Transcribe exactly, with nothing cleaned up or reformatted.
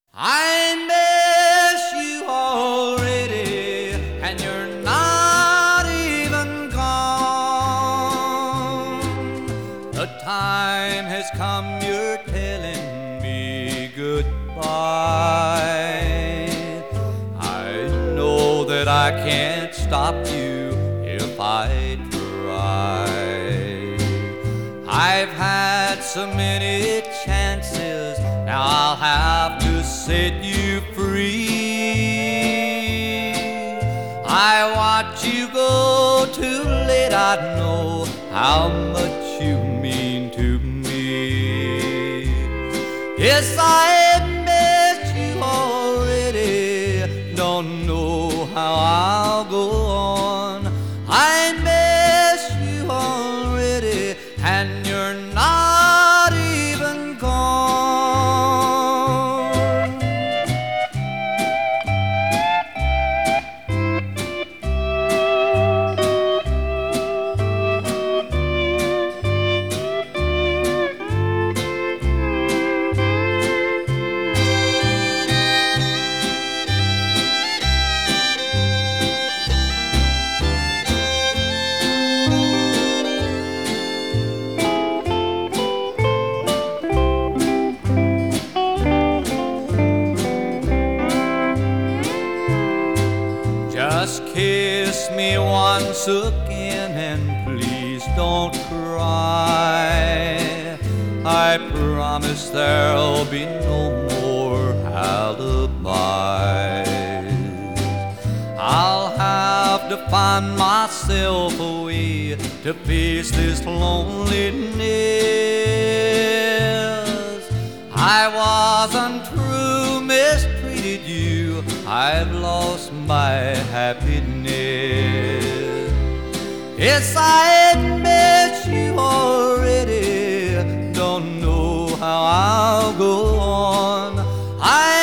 I miss you already, and you're not even gone. The time has come, you're telling me goodbye. I know that I can't stop you if I try. I've had so many chances, now I'll have to set you free. I watch you go too late, I know how much you mean to me. Yes, I miss you already, don't know how I'll go on. I miss you already, and you're not even gone. Just kiss me once again and please don't cry. I promise there'll be no more alibis. I'll have to find myself a way to face this loneliness. I was untrue, mistreated you, I've lost my happiness. Yes, I admit you already, don't know how I'll go on. I